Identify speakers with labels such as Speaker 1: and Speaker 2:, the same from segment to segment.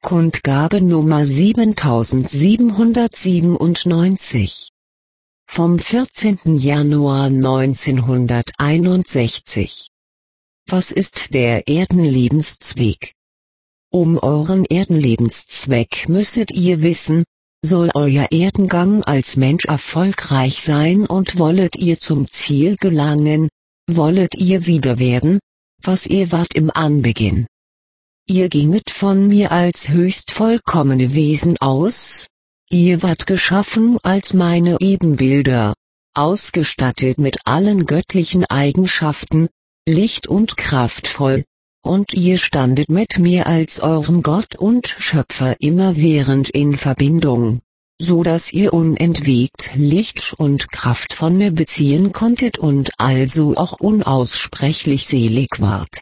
Speaker 1: Kundgabe Nummer 7797. Vom 14. Januar 1961. Was ist der Erdenlebenszweck? Um euren Erdenlebenszweck müsstet ihr wissen, soll euer Erdengang als Mensch erfolgreich sein und wollet ihr zum Ziel gelangen, wollet ihr wieder werden, was ihr wart im Anbeginn. Ihr ginget von mir als höchst vollkommene Wesen aus, ihr wart geschaffen als meine Ebenbilder, ausgestattet mit allen göttlichen Eigenschaften, licht- und kraftvoll, und ihr standet mit mir als eurem Gott und Schöpfer immerwährend in Verbindung, so dass ihr unentwegt Licht und Kraft von mir beziehen konntet und also auch unaussprechlich selig wart.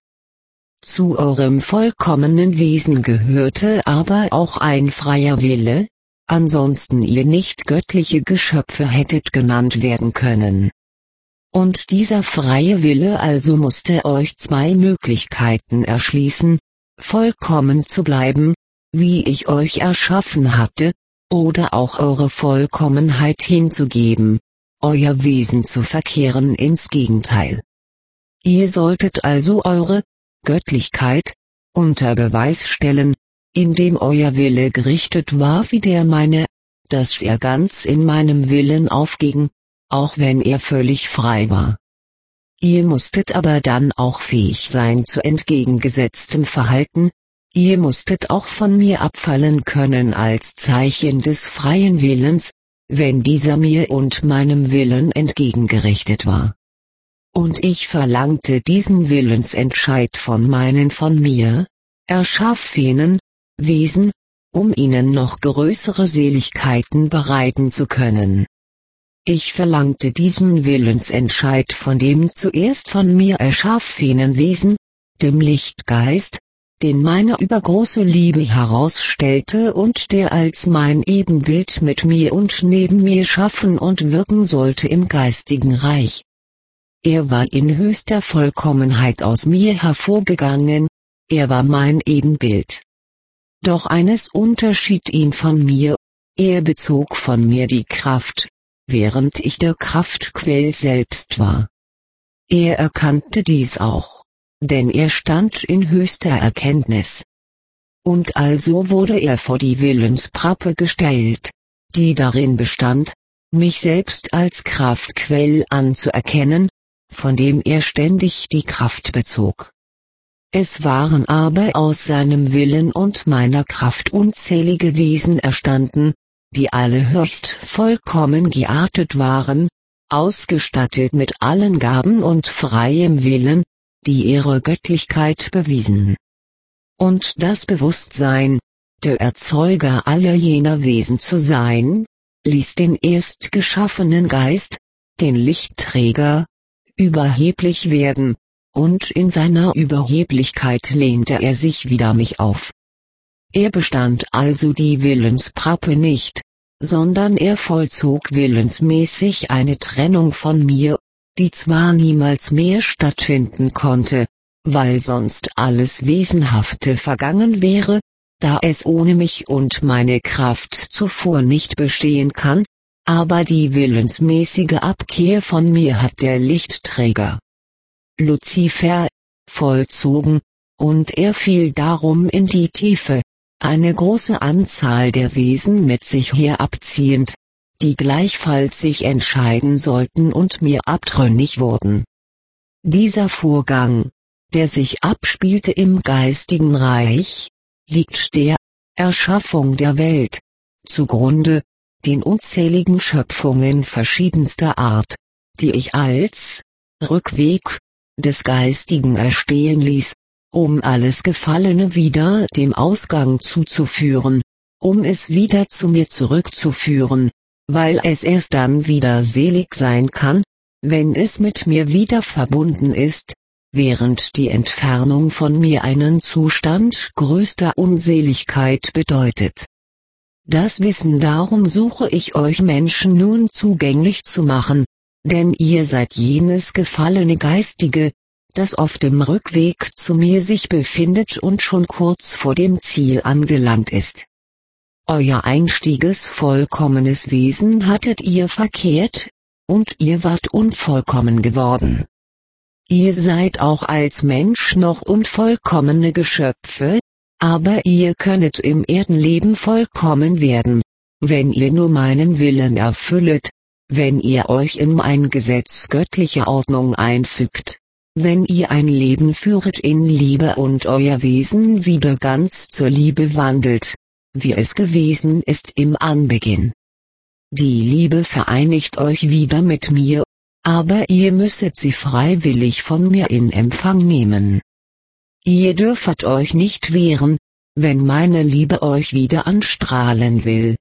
Speaker 1: Zu eurem vollkommenen Wesen gehörte aber auch ein freier Wille, ansonsten ihr nicht göttliche Geschöpfe hättet genannt werden können. Und dieser freie Wille also musste euch zwei Möglichkeiten erschließen, vollkommen zu bleiben, wie ich euch erschaffen hatte, oder auch eure Vollkommenheit hinzugeben, euer Wesen zu verkehren ins Gegenteil. Ihr solltet also eure Göttlichkeit unter Beweis stellen, indem euer Wille gerichtet war wie der meine, dass er ganz in meinem Willen aufging, auch wenn er völlig frei war. Ihr musstet aber dann auch fähig sein zu entgegengesetztem Verhalten, ihr musstet auch von mir abfallen können als Zeichen des freien Willens, wenn dieser mir und meinem Willen entgegengerichtet war. Und ich verlangte diesen Willensentscheid von meinen von mir erschaffenen Wesen, um ihnen noch größere Seligkeiten bereiten zu können. Ich verlangte diesen Willensentscheid von dem zuerst von mir erschaffenen Wesen, dem Lichtgeist, den meine übergroße Liebe herausstellte und der als mein Ebenbild mit mir und neben mir schaffen und wirken sollte im geistigen Reich. Er war in höchster Vollkommenheit aus mir hervorgegangen, er war mein Ebenbild. Doch eines unterschied ihn von mir, er bezog von mir die Kraft, während ich der Kraftquell selbst war. Er erkannte dies auch, denn er stand in höchster Erkenntnis. Und also wurde er vor die Willensprappe gestellt, die darin bestand, mich selbst als Kraftquell anzuerkennen, von dem er ständig die Kraft bezog. Es waren aber aus seinem Willen und meiner Kraft unzählige Wesen erstanden, die alle höchst vollkommen geartet waren, ausgestattet mit allen Gaben und freiem Willen, die ihre Göttlichkeit bewiesen. Und das Bewusstsein, der Erzeuger aller jener Wesen zu sein, ließ den erst geschaffenen Geist, den Lichtträger, überheblich werden, und in seiner Überheblichkeit lehnte er sich wider mich auf. Er bestand also die Willensprappe nicht, sondern er vollzog willensmäßig eine Trennung von mir, die zwar niemals mehr stattfinden konnte, weil sonst alles Wesenhafte vergangen wäre, da es ohne mich und meine Kraft zuvor nicht bestehen kann, aber die willensmäßige Abkehr von mir hat der Lichtträger Luzifer vollzogen, und er fiel darum in die Tiefe, eine große Anzahl der Wesen mit sich herabziehend, die gleichfalls sich entscheiden sollten und mir abtrünnig wurden. Dieser Vorgang, der sich abspielte im geistigen Reich, liegt der Erschaffung der Welt zugrunde, den unzähligen Schöpfungen verschiedenster Art, die ich als Rückweg des Geistigen erstehen ließ, um alles Gefallene wieder dem Ausgang zuzuführen, um es wieder zu mir zurückzuführen, weil es erst dann wieder selig sein kann, wenn es mit mir wieder verbunden ist, während die Entfernung von mir einen Zustand größter Unseligkeit bedeutet. Das Wissen darum suche ich euch Menschen nun zugänglich zu machen, denn ihr seid jenes gefallene Geistige, das auf dem Rückweg zu mir sich befindet und schon kurz vor dem Ziel angelangt ist. Euer einstiges vollkommenes Wesen hattet ihr verkehrt, und ihr wart unvollkommen geworden. Ihr seid auch als Mensch noch unvollkommene Geschöpfe, aber ihr könnet im Erdenleben vollkommen werden, wenn ihr nur meinen Willen erfüllet, wenn ihr euch in mein Gesetz göttlicher Ordnung einfügt, wenn ihr ein Leben führet in Liebe und euer Wesen wieder ganz zur Liebe wandelt, wie es gewesen ist im Anbeginn. Die Liebe vereinigt euch wieder mit mir, aber ihr müsset sie freiwillig von mir in Empfang nehmen. Ihr dürfet euch nicht wehren, wenn meine Liebe euch wieder anstrahlen will.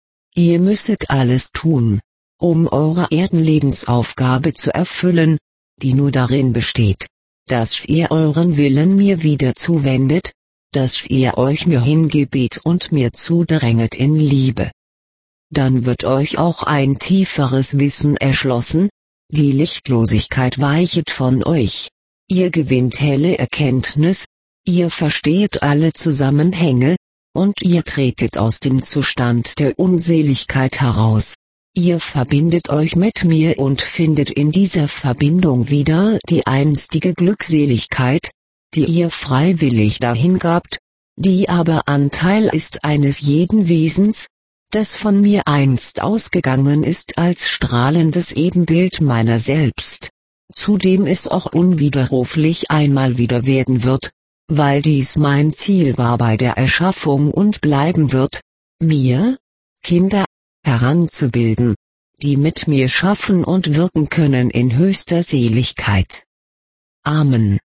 Speaker 1: Ihr müsset alles tun, um eure Erdenlebensaufgabe zu erfüllen, die nur darin besteht, dass ihr euren Willen mir wieder zuwendet, dass ihr euch mir hingebet und mir zudränget in Liebe. Dann wird euch auch ein tieferes Wissen erschlossen, die Lichtlosigkeit weichet von euch, ihr gewinnt helle Erkenntnis, ihr versteht alle Zusammenhänge, und ihr tretet aus dem Zustand der Unseligkeit heraus. Ihr verbindet euch mit mir und findet in dieser Verbindung wieder die einstige Glückseligkeit, die ihr freiwillig dahingabt, die aber Anteil ist eines jeden Wesens, das von mir einst ausgegangen ist als strahlendes Ebenbild meiner selbst, zu dem es auch unwiderruflich einmal wieder werden wird, weil dies mein Ziel war bei der Erschaffung und bleiben wird, mir, Kinder, heranzubilden, die mit mir schaffen und wirken können in höchster Seligkeit. Amen.